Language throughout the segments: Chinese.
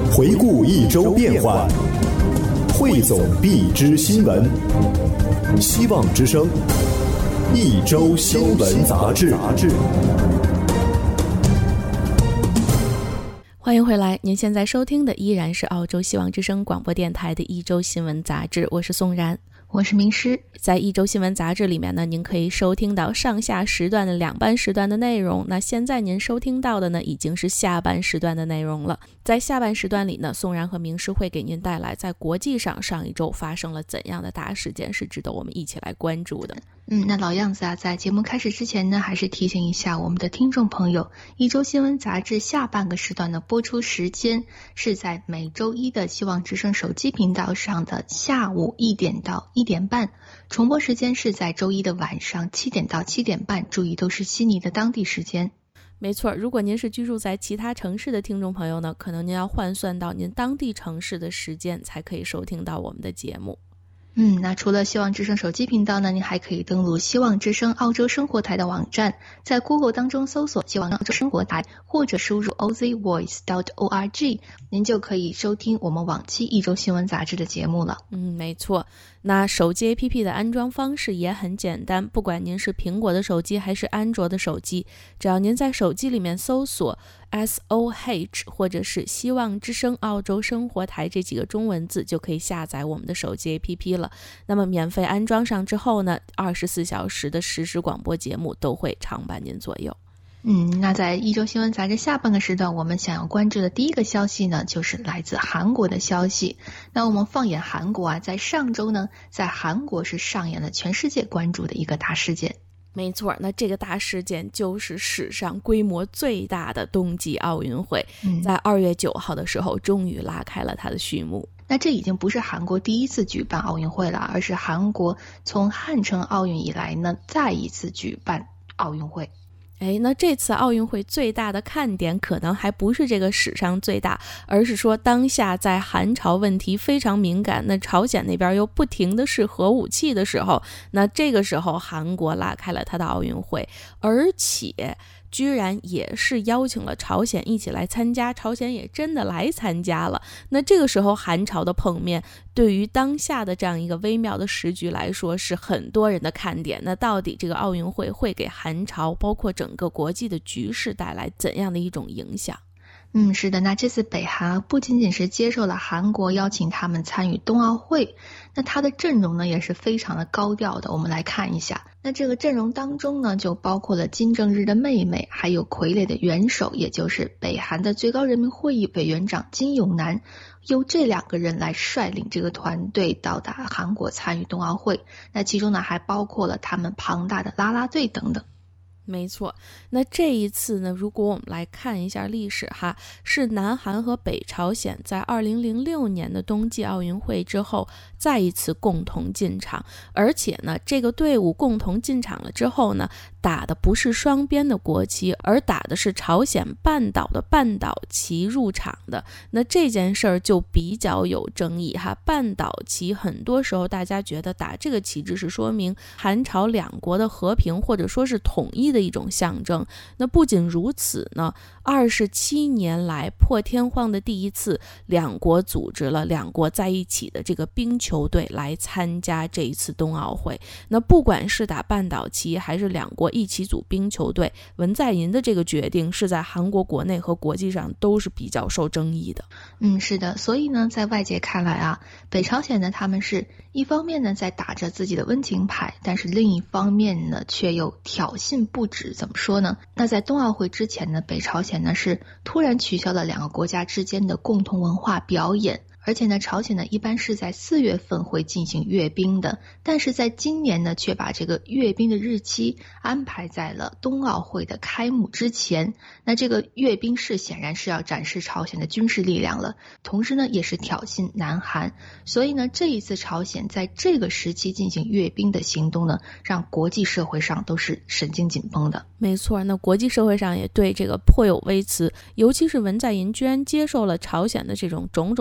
回顾一周变化，汇总必知新闻。希望之声一周新闻杂志。 欢迎回来，您现在收听的依然是澳洲希望之声广播电台的一周新闻杂志，我是宋然， 我是明诗。 在一周新闻杂志里面呢，您可以收听到上下时段的两班时段的内容。那现在您收听到的呢，已经是下班时段的内容了。在下半时段里呢，宋然和明诗会给您带来在国际上上一周发生了怎样的大事件，是值得我们一起来关注的。 那老样子啊，在节目开始之前呢，还是提醒一下我们的听众朋友，一周新闻杂志下半个时段的播出时间是在每周一的希望之声手机频道上的下午1点到1点半，重播时间是在周一的晚上7点到7点半，注意都是悉尼的当地时间。 没错，如果您是居住在其他城市的听众朋友呢，可能您要换算到您当地城市的时间才可以收听到我们的节目。 那除了希望之声手机频道呢，您还可以登录希望之声澳洲生活台的网站，在 Google 当中搜索希望澳洲生活台，或者输入 ozvoice.org， 您就可以收听我们往期一周新闻杂志的节目了。 没错。那手机 APP 的安装方式也很简单，不管您是苹果的手机还是安卓的手机，只要您在手机里面搜索 SOH 或者是希望之声澳洲生活台这几个中文字，就可以下载我们的手机 APP 了。那么免费安装上之后呢，24小时的实时广播节目都会常伴您左右。 那在一周新闻杂志下半个时段，我们想要关注的第一个消息呢，就是来自韩国的消息。那我们放眼韩国啊，在上周呢，在韩国是上演了全世界关注的一个大事件。 没错，那这个大事件就是史上规模最大的冬季奥运会，在2月9号的时候终于拉开了它的序幕。 那这已经不是韩国第一次举办奥运会了，而是韩国从汉城奥运以来呢，再一次举办奥运会。 那这次奥运会最大的看点可能还不是这个史上最大，而是说当下在韩朝问题非常敏感，那朝鲜那边又不停的是核武器的时候，那这个时候韩国拉开了他的奥运会，而且居然也是邀请了朝鲜一起来参加，朝鲜也真的来参加了。那这个时候韩朝的碰面，对于当下的这样一个微妙的时局来说，是很多人的看点。那到底这个奥运会会给韩朝包括整个国际的局势带来怎样的一种影响？ 是的，那这次北韩不仅仅是接受了韩国邀请他们参与冬奥会，那他的阵容呢也是非常的高调的。我们来看一下，那这个阵容当中呢，就包括了金正日的妹妹，还有傀儡的元首，也就是北韩的最高人民会议委员长金永南，由这2个人来率领这个团队到达韩国参与冬奥会。那其中呢还包括了他们庞大的啦啦队等等。 没错，那这一次呢，如果我们来看一下历史哈，是南韩和北朝鲜在2006年的冬季奥运会之后再一次共同进场，而且呢，这个队伍共同进场了之后呢，打的不是双边的国旗，而打的是朝鲜半岛的半岛旗入场的。那这件事儿就比较有争议哈，半岛旗很多时候大家觉得打这个旗帜是说明韩朝两国的和平或者说是统一的一种象征。那不仅如此呢，27年来破天荒的第一次，两国组织了两国在一起的这个冰球队来参加这一次冬奥会。那不管是打半岛旗还是两国一起组冰球队，文在寅的这个决定是在韩国国内和国际上都是比较受争议的。 是的，所以呢，在外界看来啊，北朝鲜呢，他们是一方面呢在打着自己的温情牌，但是另一方面呢却又挑衅不止。怎么说呢？那在冬奥会之前呢，北朝鲜呢是突然取消了两个国家之间的共同文化表演。而且呢，朝鲜呢一般是在4月份会进行阅兵的，但是在今年呢却把这个阅兵的日期安排在了冬奥会的开幕之前。那这个阅兵式显然是要展示朝鲜的军事力量了，同时呢也是挑衅南韩。所以呢，这一次朝鲜在这个时期进行阅兵的行动呢，让国际社会上都是神经紧绷的。 没错，那国际社会上也对这个颇有微词，尤其是文在寅居然接受了朝鲜的这种种种的温情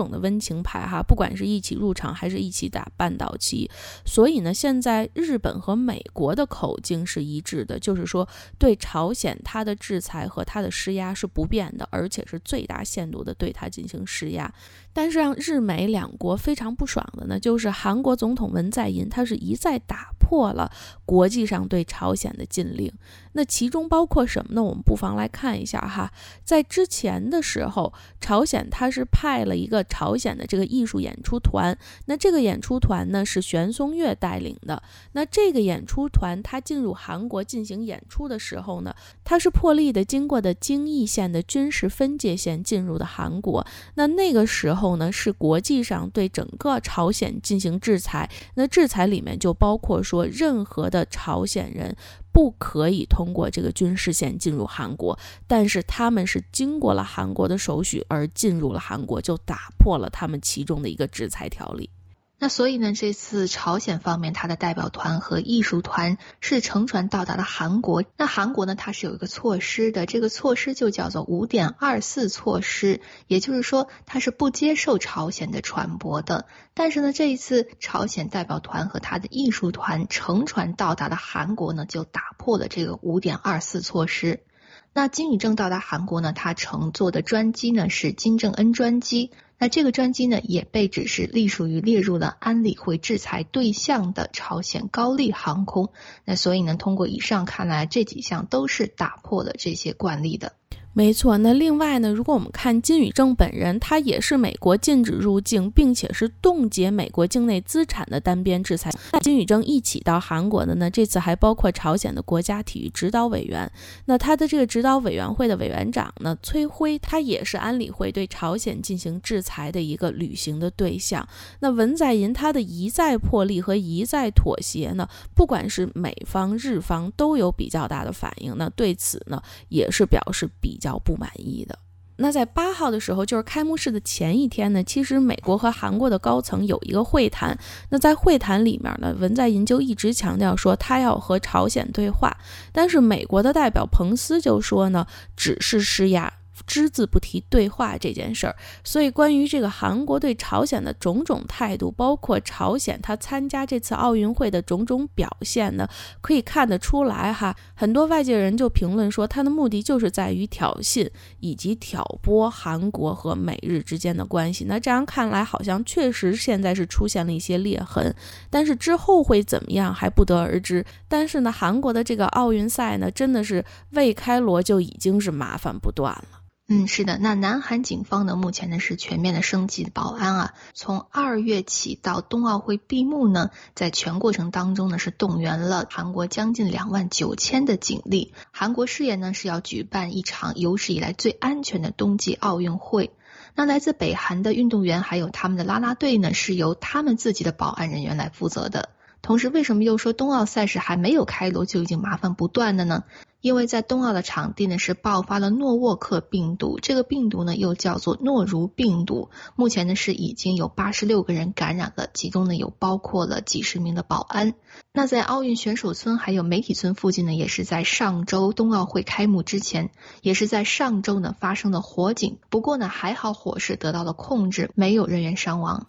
青牌哈，不管是一起入场还是一起打半岛棋。所以呢，现在日本和美国的口径是一致的，就是说对朝鲜它的制裁和它的施压是不变的，而且是最大限度的对它进行施压。但是让日美两国非常不爽的呢，就是韩国总统文在寅他是一再打破了国际上对朝鲜的禁令。那其中包括什么呢？我们不妨来看一下哈。在之前的时候，朝鲜他是派了一个朝鲜的这个艺术演出团，那这个演出团呢是玄松岳带领的。那这个演出团他进入韩国进行演出的时候呢，他是破例的经过的京义县的军事分界线进入的韩国。那个时候呢，是国际上对整个朝鲜进行制裁，那制裁里面就包括说任何的朝鲜人不可以通过这个军事线进入韩国，但是他们是经过了韩国的手续而进入了韩国，就打破了他们其中的一个制裁条例。 那所以呢，这次朝鲜方面他的代表团和艺术团是乘船到达了韩国。那韩国呢，它是有一个措施的，这个措施就叫做 5.24 措施，也就是说它是不接受朝鲜的船舶的。但是呢，这一次朝鲜代表团和他的艺术团乘船到达了韩国呢，就打破了这个 5.24 措施。那金宇正到达韩国呢，他乘坐的专机呢是金正恩专机。那这个专机呢也被指是隶属于列入了安理会制裁对象的朝鲜高丽航空。那所以呢，通过以上看来，这几项都是打破了这些惯例的。 没错，那另外呢，如果我们看金宇正本人，他也是美国禁止入境并且是冻结美国境内资产的单边制裁。那金宇正一起到韩国的呢，这次还包括朝鲜的国家体育指导委员。那他的这个指导委员会的委员长呢，崔辉，他也是安理会对朝鲜进行制裁的一个履行的对象。那文在寅他的一再破例和一再妥协呢，不管是美方日方都有比较大的反应，那对此呢也是表示比较不满意的。那在8号的时候，就是开幕式的前一天呢，其实美国和韩国的高层有一个会谈。那在会谈里面呢，文在寅就一直强调说他要和朝鲜对话，但是美国的代表彭斯就说呢，只是施压，只字不提对话这件事儿。所以关于这个韩国对朝鲜的种种态度，包括朝鲜他参加这次奥运会的种种表现呢，可以看得出来哈，很多外界人就评论说他的目的就是在于挑衅以及挑拨韩国和美日之间的关系。那这样看来好像确实现在是出现了一些裂痕，但是之后会怎么样还不得而知。但是呢，韩国的这个奥运赛呢，真的是未开锣就已经是麻烦不断了。 是的，那南韩警方呢，目前呢是全面的升级保安啊。从2月起到冬奥会闭幕呢，在全过程当中呢是动员了韩国将近29000的警力。韩国誓言呢是要举办一场有史以来最安全的冬季奥运会。那来自北韩的运动员还有他们的啦啦队呢，是由他们自己的保安人员来负责的。同时，为什么又说冬奥赛事还没有开锣就已经麻烦不断了呢？因为在冬奥的场地呢是爆发了诺沃克病毒，这个病毒呢又叫做诺如病毒。目前呢是已经有86个人感染了，其中呢有包括了几十名的保安。那在奥运选手村还有媒体村附近呢，也是在上周冬奥会开幕之前，也是在上周呢发生了火警。不过呢还好火势得到了控制，没有人员伤亡。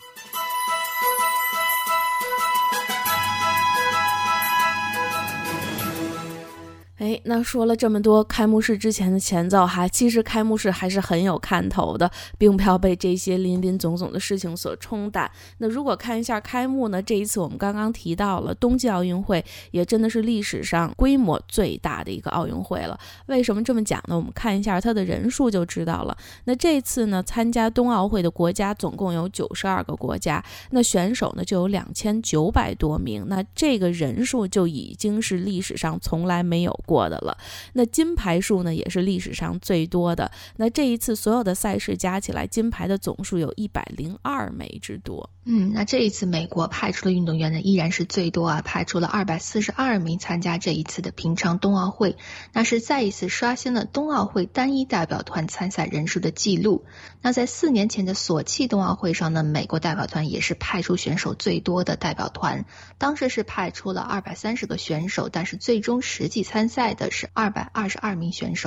那说了这么多开幕式之前的前奏哈，其实开幕式还是很有看头的，并不要被这些林林总总的事情所冲淡。那如果看一下开幕呢，这一次我们刚刚提到了冬季奥运会，也真的是历史上规模最大的一个奥运会了。为什么这么讲呢？我们看一下它的人数就知道了。那这次呢，参加冬奥会的国家总共有92个国家，那选手呢就有2900多名，那这个人数就已经是历史上从来没有过的了。那金牌数呢也是历史上最多的，那这一次所有的赛事加起来，金牌的总数有102枚之多。 那这一次美国派出的运动员呢依然是最多啊，派出了242名参加这一次的平昌冬奥会，那是再一次刷新了冬奥会单一代表团参赛人数的记录。那在4年前的索契冬奥会上呢，美国代表团也是派出选手最多的代表团，当时是派出了230个选手，但是最终实际参赛的是222名选手。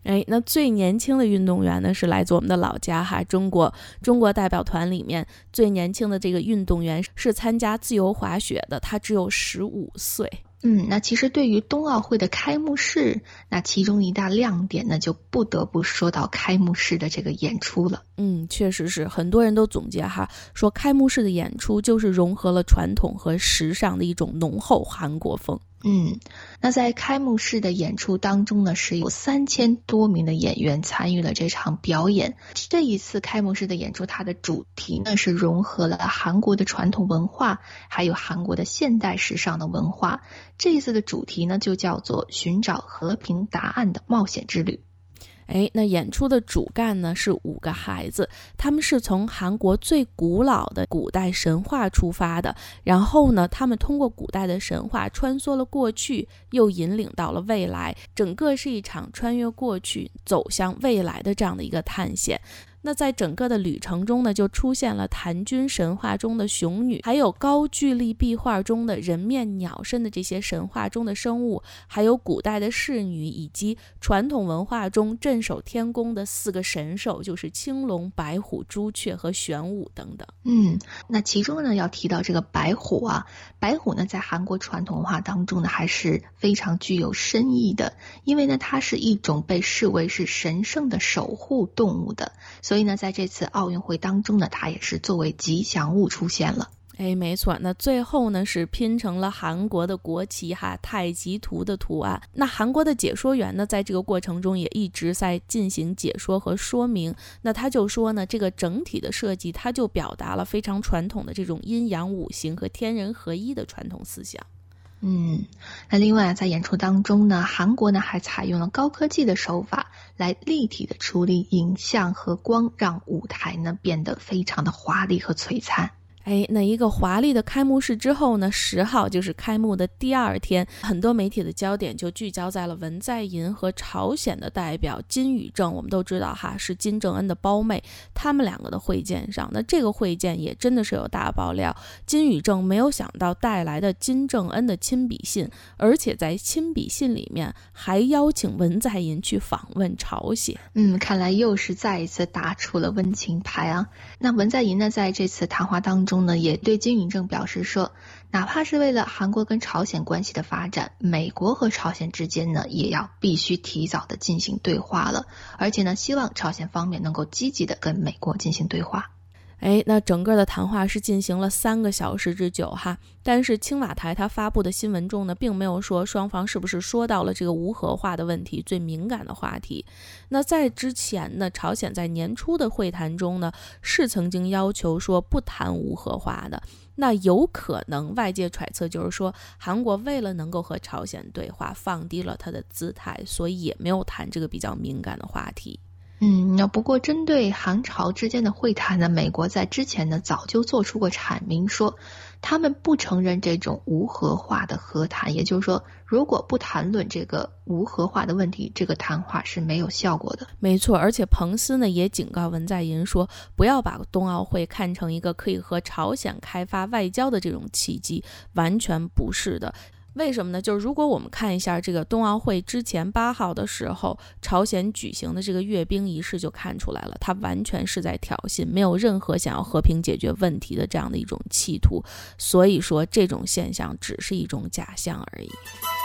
那最年轻的运动员呢是来自我们的老家哈，中国代表团里面最年轻的这个运动员是参加自由滑雪的，他只有15岁。 那其实对于冬奥会的开幕式，那其中一大亮点呢，就不得不说到开幕式的这个演出了。 确实是，很多人都总结哈，说开幕式的演出就是融合了传统和时尚的一种浓厚韩国风。 那在开幕式的演出当中呢，是有3000多名的演员参与了这场表演。这一次开幕式的演出，它的主题呢是融合了韩国的传统文化，还有韩国的现代时尚的文化。这一次的主题呢就叫做寻找和平答案的冒险之旅。 那演出的主干呢是5个孩子，他们是从韩国最古老的古代神话出发的，然后呢他们通过古代的神话穿梭了过去，又引领到了未来，整个是一场穿越过去走向未来的这样的一个探险。那在整个的旅程中呢，就出现了谭军神话中的熊女，还有高句丽壁画中的人面鸟身的这些神话中的生物，还有古代的侍女，以及传统文化中镇守天宫的4个神兽，就是青龙、白虎、朱雀和玄武等等。 那其中呢要提到这个白虎啊，白虎呢在韩国传统文化当中呢还是非常具有深意的，因为呢它是一种被视为是神圣的守护动物的，所以呢在这次奥运会当中呢，它也是作为吉祥物出现了。 没错，那最后呢是拼成了韩国的国旗哈，太极图的图案。那韩国的解说员呢在这个过程中也一直在进行解说和说明，那他就说呢，这个整体的设计它就表达了非常传统的这种阴阳五行和天人合一的传统思想。 那另外在演出当中呢，韩国呢还采用了高科技的手法来立体的处理影像和光，让舞台呢变得非常的华丽和璀璨。 那一个华丽的开幕式之后呢，10号就是开幕的第2天，很多媒体的焦点就聚焦在了文在寅和朝鲜的代表金宇正，我们都知道哈，是金正恩的胞妹，他们2个的会见上，那这个会见也真的是有大爆料，金宇正没有想到带来的金正恩的亲笔信，而且在亲笔信里面还邀请文在寅去访问朝鲜。 看来又是再一次打出了温情牌啊。那文在寅呢在这次谈话当中呢，也对金宇正表示说，哪怕是为了韩国跟朝鲜关系的发展，美国和朝鲜之间呢也要必须提早的进行对话了，而且呢希望朝鲜方面能够积极的跟美国进行对话。 那整个的谈话是进行了3个小时之久哈，但是青瓦台它发布的新闻中呢，并没有说双方是不是说到了这个无核化的问题，最敏感的话题。那在之前呢，朝鲜在年初的会谈中呢，是曾经要求说不谈无核化的，那有可能外界揣测就是说，韩国为了能够和朝鲜对话，放低了他的姿态，所以也没有谈这个比较敏感的话题。 那不过针对韩朝之间的会谈呢，美国在之前呢早就做出过阐明，说他们不承认这种无核化的和谈，也就是说，如果不谈论这个无核化的问题，这个谈话是没有效果的。 没错，而且彭斯呢也警告文在寅说，不要把冬奥会看成一个可以和朝鲜开发外交的这种契机，完全不是的。为什么呢？就是如果我们看一下这个冬奥会之前8号的时候，朝鲜举行的这个阅兵仪式就看出来了，它完全是在挑衅，没有任何想要和平解决问题的这样的一种企图，所以说这种现象只是一种假象而已。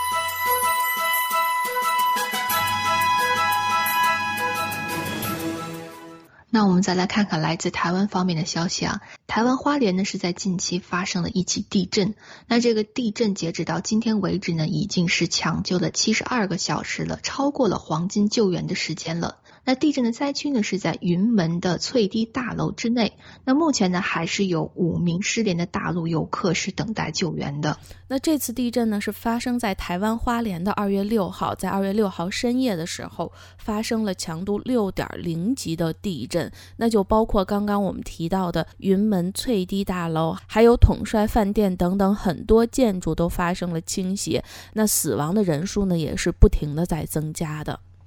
那我们再来看看来自台湾方面的消息啊，台湾花莲呢是在近期发生了一起地震，那这个地震截止到今天为止呢，已经是抢救了72个小时了，超过了黄金救援的时间了。那地震的灾区呢是在云门的翠堤大楼之内，那目前呢还是有5名失联的大陆游客是等待救援的。 那这次地震呢是发生在台湾花莲的2月6号，在2月6号深夜的时候发生了强度 6.0 级的地震，那就包括刚刚我们提到的云门翠堤大楼，还有统帅饭店等等很多建筑都发生了倾斜，那死亡的人数呢也是不停的在增加的。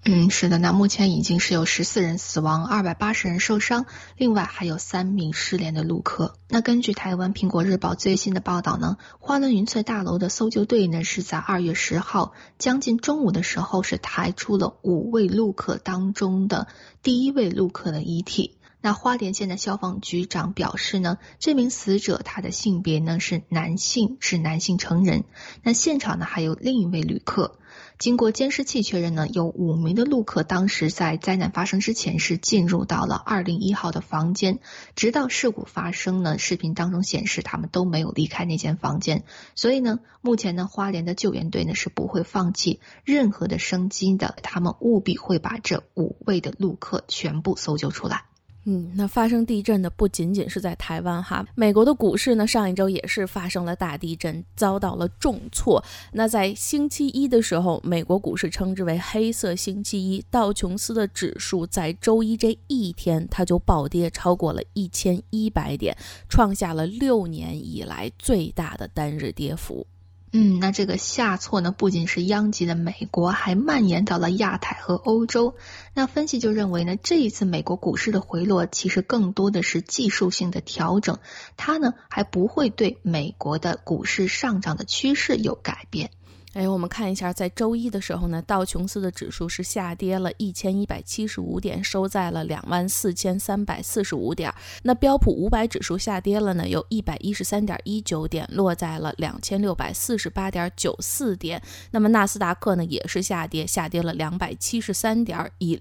是的，那目前已经是有14人死亡，280人受伤，另外还有3名失联的陆客。那根据台湾苹果日报最新的报道呢，花轮云翠大楼的搜救队呢是在2月10号将近中午的时候是抬出了5位陆客当中的第1位陆客的遗体。那花莲县的消防局长表示呢，这名死者他的性别呢是男性成人。那现场呢还有另一位旅客。经过监视器确认呢，有5名的陆客当时在灾难发生之前是进入到了201号的房间，直到事故发生呢，视频当中显示他们都没有离开那间房间。所以呢，目前呢，花莲的救援队呢是不会放弃任何的生机的，他们务必会把这5位的陆客全部搜救出来。 那发生地震的不仅仅是在台湾哈，美国的股市呢上一周也是发生了大地震，遭到了重挫。那在星期一的时候，美国股市称之为黑色星期一，道琼斯的指数在周一这一天它就暴跌超过了1100点，创下了6年以来最大的单日跌幅。 那这个下挫呢，不仅是殃及了美国，还蔓延到了亚太和欧洲。那分析就认为呢，这一次美国股市的回落其实更多的是技术性的调整，它呢还不会对美国的股市上涨的趋势有改变。 我们看一下，在周一的时候呢，道琼斯的指数是下跌了1175点，收在了24345点。那标普500指数下跌了呢，有113.19点，落在了2648.94点。那么纳斯达克呢也是下跌了273点，以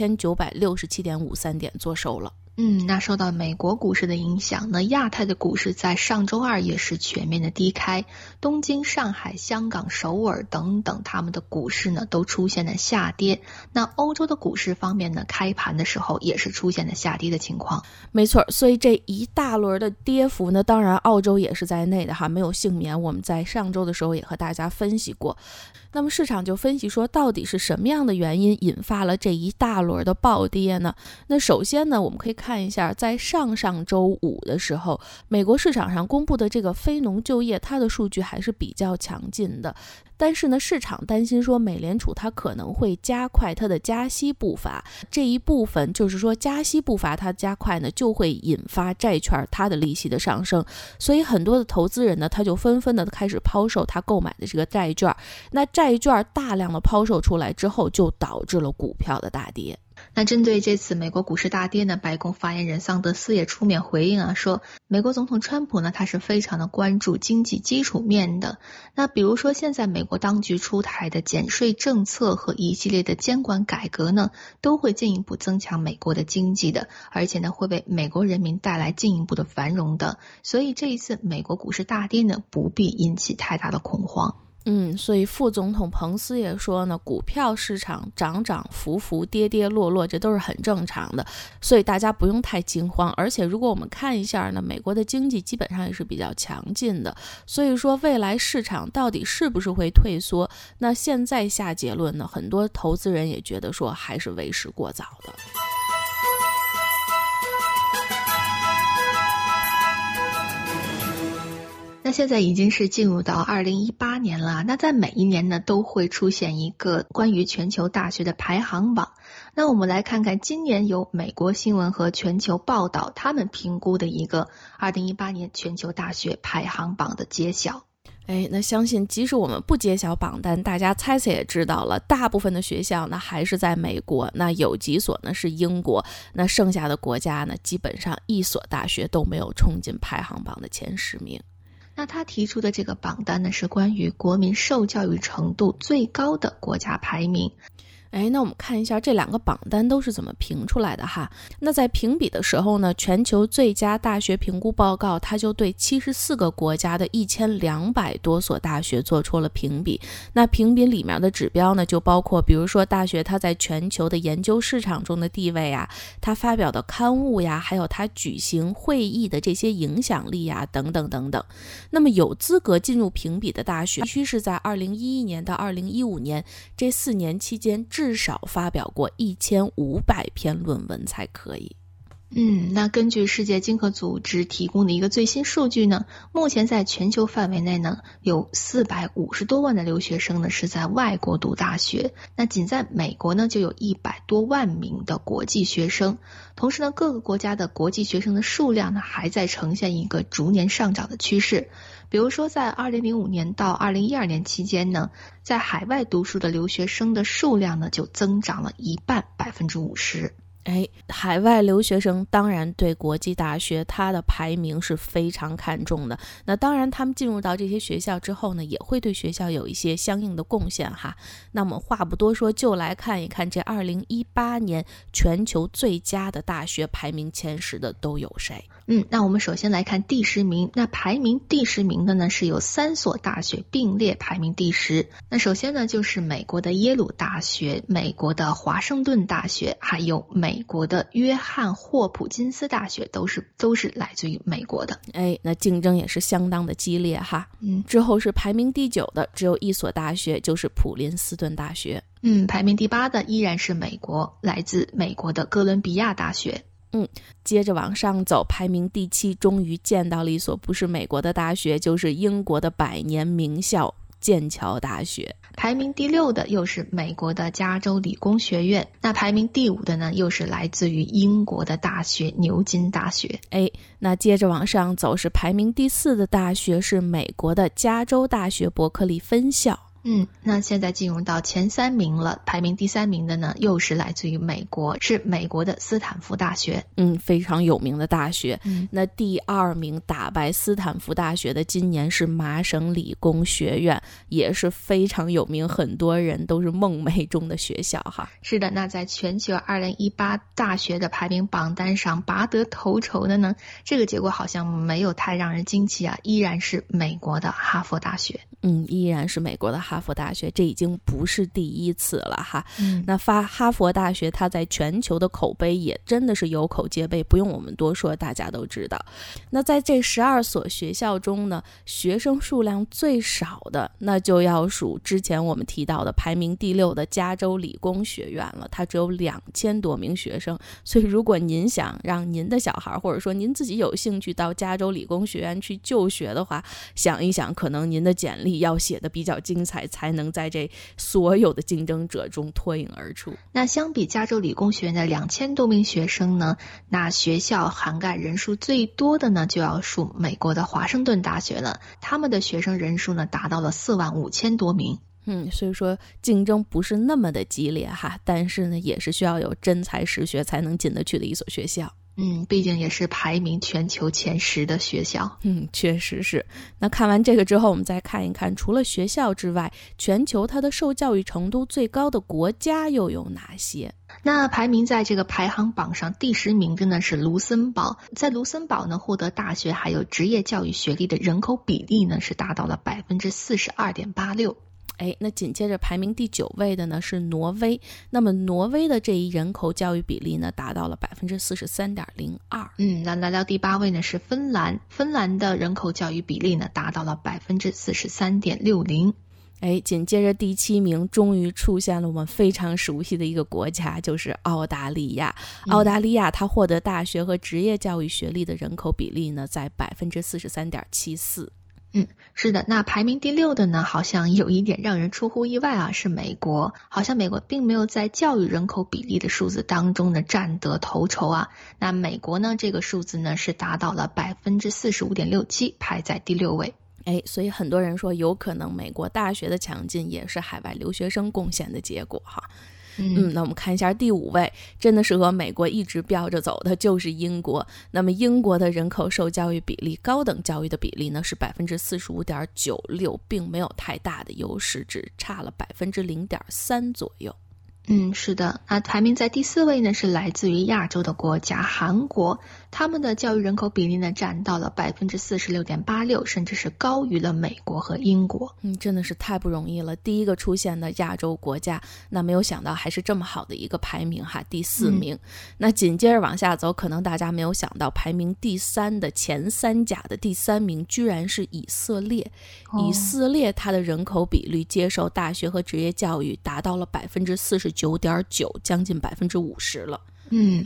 6967.53点做收了。 那受到美国股市的影响呢，亚太的股市在上周二也是全面的低开，东京、上海、香港、首尔等等，他们的股市呢都出现了下跌。那欧洲的股市方面呢，开盘的时候也是出现了下跌的情况。 没错，所以这一大轮的跌幅呢，当然澳洲也是在内的哈，没有幸免。我们在上周的时候也和大家分析过。那么市场就分析说，到底是什么样的原因引发了这一大轮的暴跌呢？那首先呢，我们可以看一下，在上周五的时候，美国市场上公布的这个非农就业，它的数据还是比较强劲的。但是呢，市场担心说美联储它可能会加快它的加息步伐，这一部分就是说加息步伐它加快呢，就会引发债券它的利息的上升，所以很多的投资人呢，他就纷纷的开始抛售他购买的这个债券，那债券大量的抛售出来之后，就导致了股票的大跌。 那针对这次美国股市大跌呢，白宫发言人桑德斯也出面回应说美国总统川普呢，他是非常的关注经济基础面的。那比如说现在美国当局出台的减税政策和一系列的监管改革呢，都会进一步增强美国的经济的，而且呢会为美国人民带来进一步的繁荣的。所以这一次美国股市大跌呢，不必引起太大的恐慌。 所以副总统彭斯也说呢，股票市场涨涨浮浮，跌跌落落，这都是很正常的，所以大家不用太惊慌。而且如果我们看一下呢，美国的经济基本上也是比较强劲的，所以说未来市场到底是不是会退缩，那现在下结论呢，很多投资人也觉得说还是为时过早的。 那现在已经是进入到2018年了，那在每一年呢都会出现一个关于全球大学的排行榜。那我们来看看今年由美国新闻和全球报道他们评估的一个2018年全球大学排行榜的揭晓。 那相信即使我们不揭晓榜单，大家猜猜也知道了，大部分的学校呢还是在美国，那有几所呢是英国，那剩下的国家呢基本上一所大学都没有冲进排行榜的前10名。 那他提出的这个榜单呢，是关于国民受教育程度最高的国家排名。 那我们看一下这两个榜单都是怎么评出来的哈。那在评比的时候呢，全球最佳大学评估报告它就对74个国家的1200多所大学做出了评比。那评比里面的指标呢，就包括比如说大学它在全球的研究市场中的地位啊，它发表的刊物呀，还有它举行会议的这些影响力呀，等等等等。那么有资格进入评比的大学必须是在2011年到2015年这4年期间至少发表过1500篇论文才可以。 那根据世界经合组织提供的一个最新数据呢，目前在全球范围内呢，有450多万的留学生呢是在外国读大学。那仅在美国呢，就有100多万名的国际学生。同时呢，各个国家的国际学生的数量呢，还在呈现一个逐年上涨的趋势。比如说，在2005年到2012年期间呢，在海外读书的留学生的数量呢，就增长了一半，50%。 海外留学生当然对国际大学它的排名是非常看重的。那当然他们进入到这些学校之后呢，也会对学校有一些相应的贡献哈。那么话不多说，就来看一看这2018年全球最佳的大学排名前10的都有谁。 那我们首先来看第10名。那排名第10名的呢，是有3所大学并列排名第10。那首先呢，就是美国的耶鲁大学、美国的华盛顿大学，还有美国的约翰霍普金斯大学，都是来自于美国的。 那竞争也是相当的激烈哈。之后是排名第9的，只有1所大学，就是普林斯顿大学。 排名第8的依然是美国，来自美国的哥伦比亚大学。 接着往上走，排名第7，终于见到了一所不是美国的大学，就是英国的百年名校剑桥大学。 排名第6的又是美国的加州理工学院。那排名第5的呢，又是来自于英国的大学牛津大学。 那接着往上走是排名第4的大学，是美国的加州大学伯克利分校。 那现在进入到前3名了。排名第3名的呢，又是来自于美国，是美国的斯坦福大学。 非常有名的大学。那第2名打败斯坦福大学的今年是麻省理工学院，也是非常有名，很多人都是梦寐中的学校哈。 是的，那在全球2018大学的排名榜单上拔得头筹的呢，这个结果好像没有太让人惊奇啊，依然是美国的哈佛大学。 依然是美国的哈佛大学，这已经不是第一次了哈。那哈佛大学它在全球的口碑也真的是有口皆碑，不用我们多说，大家都知道。那在这12所学校中呢，学生数量最少的那就要数之前我们提到的排名第6的加州理工学院了，它只有2000多名学生。所以如果您想让您的小孩，或者说您自己有兴趣到加州理工学院去就学的话，想一想，可能您的简历要写的比较精彩，才能在这所有的竞争者中脱颖而出。 那相比加州理工学院的2000多名学生呢，那学校涵盖人数最多的呢，就要数美国的华盛顿大学了，他们的学生人数呢达到了45000多名。 所以说竞争不是那么的激烈哈，但是呢也是需要有真才实学才能进得去的一所学校。 毕竟也是排名全球前10的学校。 确实是。那看完这个之后，我们再看一看，除了学校之外，全球它的受教育程度最高的国家又有哪些？ 那排名在这个排行榜上第10名的呢是卢森堡。在卢森堡呢，获得大学还有职业教育学历的人口比例呢是达到了 42.86%。 那紧接着排名第9位的呢是挪威。那么挪威的这一人口教育比例呢达到了 43.02%。 那来到第8位呢是芬兰。芬兰的人口教育比例呢达到了 43.60%。 紧接着第7名终于出现了我们非常熟悉的一个国家，就是澳大利亚。澳大利亚它获得大学和职业教育学历的人口比例呢在 43.74%。 是的。那排名第6的呢，好像有一点让人出乎意外啊，是美国。好像美国并没有在教育人口比例的数字当中呢占得头筹啊。那美国呢，这个数字呢是达到了 45.67%， 排在第6位。 所以很多人说有可能美国大学的强劲也是海外留学生贡献的结果哈。那我们看一下第5位，真的是和美国一直飙着走的就是英国。那么英国的人口受教育比例，高等教育的比例呢是 45.96%， 并没有太大的优势，只差了 0.3% 左右。 是的。那排名在第4位呢是来自于亚洲的国家韩国，他们的教育人口比例呢占到了 46.86%， 甚至是高于了美国和英国。 真的是太不容易了，第一个出现的亚洲国家，那没有想到还是这么好的一个排名哈，第4名。那紧接着往下走，可能大家没有想到排名第3的前3甲的第3名居然是以色列。以色列它的人口比率接受大学和职业教育达到了 49.9%， 将近 50% 了。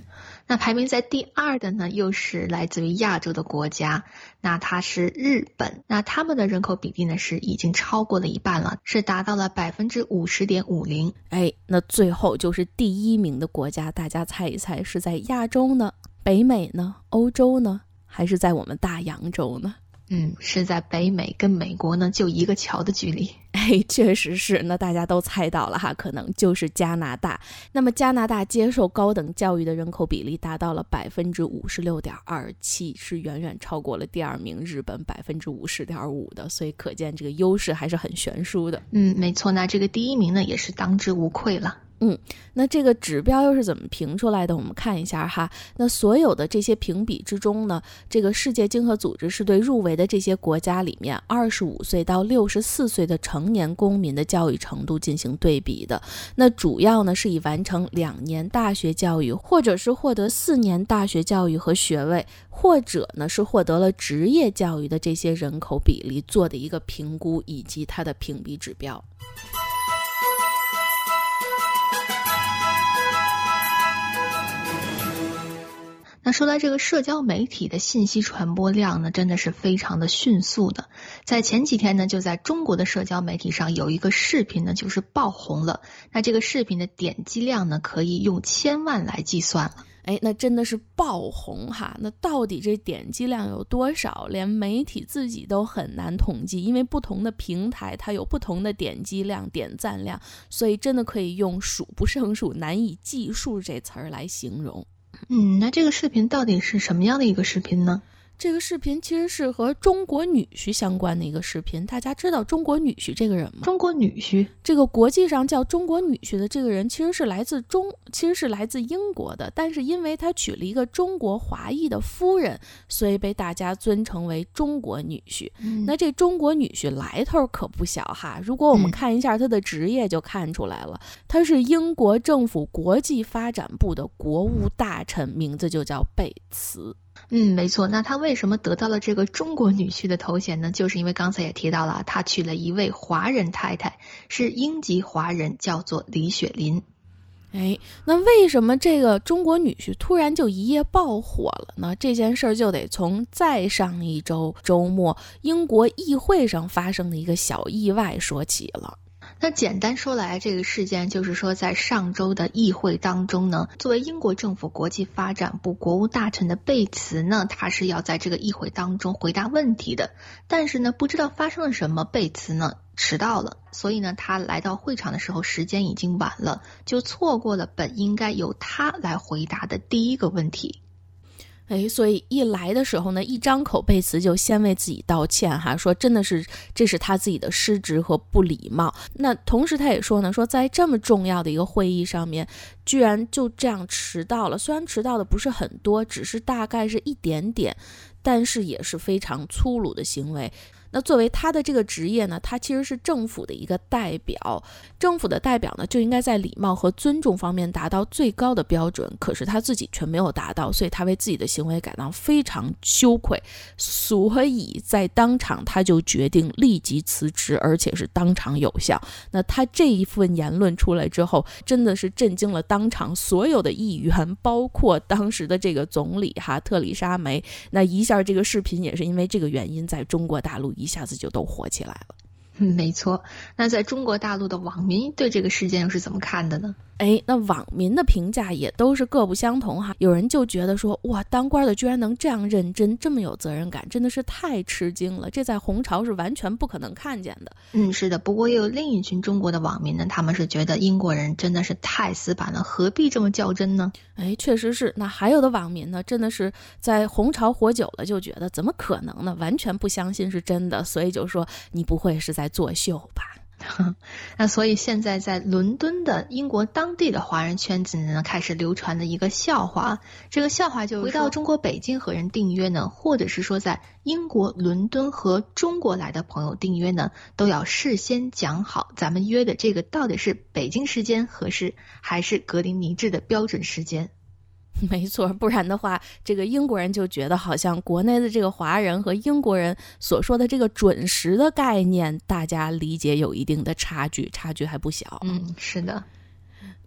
那排名在第2的呢，又是来自于亚洲的国家，那它是日本。那他们的人口比例呢是已经超过了一半了，是达到了 50.50%。 那最后就是第1名的国家，大家猜一猜是在亚洲呢、北美呢、欧洲呢，还是在我们大洋洲呢？ 是在北美，跟美国呢就一个桥的距离。 确实是，那大家都猜到了哈，可能就是加拿大。那么加拿大接受高等教育的人口比例达到了 56.27%， 是远远超过了第2名日本 50.5% 的，所以可见这个优势还是很悬殊的。 没错，那这个第1名呢也是当之无愧了。 那这个指标又是怎么评出来的？我们看一下哈。那所有的这些评比之中呢，这个世界经合组织是对入围的这些国家里面25岁到64岁的成年公民的教育程度进行对比的。那主要呢是以完成2年大学教育，或者是获得4年大学教育和学位，或者呢是获得了职业教育的这些人口比例做的一个评估以及它的评比指标。 那说到这个社交媒体的信息传播量呢，真的是非常的迅速的。在前几天呢，就在中国的社交媒体上有一个视频呢，就是爆红了。那这个视频的点击量呢，可以用1000万来计算了。 那真的是爆红哈。那到底这点击量有多少，连媒体自己都很难统计，因为不同的平台它有不同的点击量、点赞量，所以真的可以用数不胜数、难以计数这词儿来形容。 那这个视频到底是什么样的一个视频呢？ 这个视频其实是和中国女婿相关的一个视频。大家知道中国女婿这个人吗？ 中国女婿， 这个国际上叫中国女婿的这个人其实是来自英国的，但是因为他娶了一个中国华裔的夫人，所以被大家尊称为中国女婿。那这中国女婿来头可不小哈，如果我们看一下他的职业就看出来了，他是英国政府国际发展部的国务大臣，名字就叫贝茨。 没错。那他为什么得到了这个中国女婿的头衔呢？就是因为刚才也提到了，他娶了一位华人太太，是英籍华人，叫做李雪林。 那为什么这个中国女婿突然就一夜爆火了呢？这件事就得从再上一周周末英国议会上发生的一个小意外说起了。 那简单说来，这个事件就是说，在上周的议会当中呢，作为英国政府国际发展部国务大臣的贝茨呢，他是要在这个议会当中回答问题的，但是呢，不知道发生了什么，贝茨呢迟到了，所以呢，他来到会场的时候时间已经晚了，就错过了本应该由他来回答的第一个问题。 所以一来的时候呢，一张口贝茨就先为自己道歉哈，说真的是这是他自己的失职和不礼貌。那同时他也说呢，说在这么重要的一个会议上面，居然就这样迟到了，虽然迟到的不是很多，只是大概是一点点，但是也是非常粗鲁的行为。那作为他的这个职业呢，他其实是政府的一个代表，政府的代表呢就应该在礼貌和尊重方面达到最高的标准，可是他自己却没有达到，所以他为自己的行为感到非常羞愧，所以在当场他就决定立即辞职，而且是当场有效。那他这一份言论出来之后，真的是震惊了当场所有的议员，包括当时的这个总理特里莎梅。那一下这个视频也是因为这个原因在中国大陆一下子就都火起来了。 没错。那在中国大陆的网民对这个事件又是怎么看的呢？ 那网民的评价也都是各不相同哈。有人就觉得说，哇，当官的居然能这样认真，这么有责任感，真的是太吃惊了，这在红潮是完全不可能看见的。 是的。不过也有另一群中国的网民呢，他们是觉得英国人真的是太死板了，何必这么较真呢？ 确实是。那还有的网民呢，真的是在红潮火久了，就觉得怎么可能呢？完全不相信是真的，所以就说你不会是在作秀吧？ 那所以现在在伦敦的英国当地的华人圈子呢，开始流传的一个笑话。这个笑话就是回到中国北京和人订约呢，或者是说在英国伦敦和中国来的朋友订约呢，都要事先讲好咱们约的这个到底是北京时间合适，还是格林尼治的标准时间。 没错，不然的话，这个英国人就觉得好像国内的这个华人和英国人所说的这个准时的概念，大家理解有一定的差距还不小。 是的。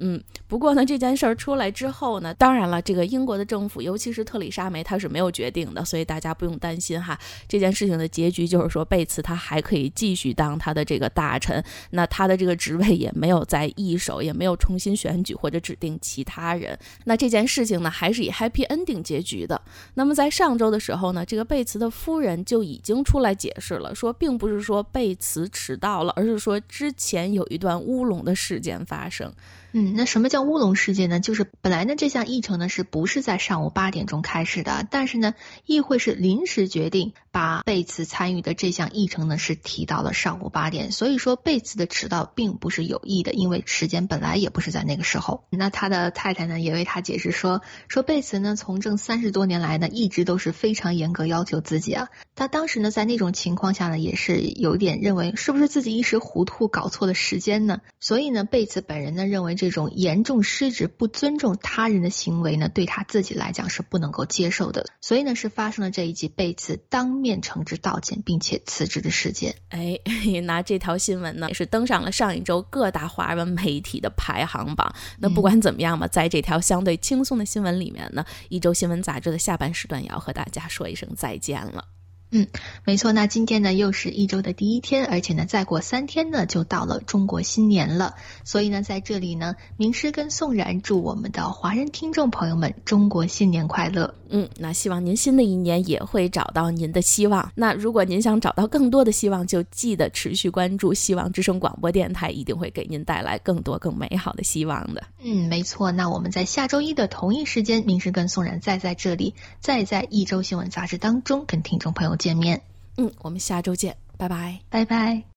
不过呢，这件事儿出来之后呢，当然了，这个英国的政府，尤其是特里莎梅，他是没有决定的，所以大家不用担心哈。这件事情的结局就是说，贝茨他还可以继续当他的这个大臣，那他的这个职位也没有再易手，也没有重新选举或者指定其他人。那这件事情呢，还是以 happy ending 结局的。那么在上周的时候呢，这个贝茨的夫人就已经出来解释了，说并不是说贝茨迟到了，而是说之前有一段乌龙的事件发生。 那什么叫乌龙事件呢？就是本来呢这项议程呢是不是在上午8点钟开始的，但是呢议会是临时决定把贝茨参与的这项议程呢是提到了上午8点，所以说贝茨的迟到并不是有意的，因为时间本来也不是在那个时候。那他的太太呢也为他解释说贝茨呢从政30多年来呢一直都是非常严格要求自己啊，他当时呢在那种情况下呢也是有点认为是不是自己一时糊涂搞错了时间呢，所以呢贝茨本人呢认为这种严重失职不尊重他人的行为呢对他自己来讲是不能够接受的，所以呢是发生了这一起贝茨当面诚挚道歉并且辞职的事件。 那这条新闻呢也是登上了上一周各大华文媒体的排行榜。那不管怎么样吧，在这条相对轻松的新闻里面呢，一周新闻杂志的下半时段也要和大家说一声再见了。 没错，那今天呢又是一周的第一天，而且呢再过3天呢就到了中国新年了，所以呢在这里呢名师跟宋然祝我们的华人听众朋友们中国新年快乐。 那希望您新的一年也会找到您的希望。那如果您想找到更多的希望，就记得持续关注希望之声广播电台，一定会给您带来更多更美好的希望的。 没错，那我们在下周一的同一时间，名师跟宋然再在这里，再在一周新闻杂志当中跟听众朋友见面。 我们下周见，拜拜。 拜拜。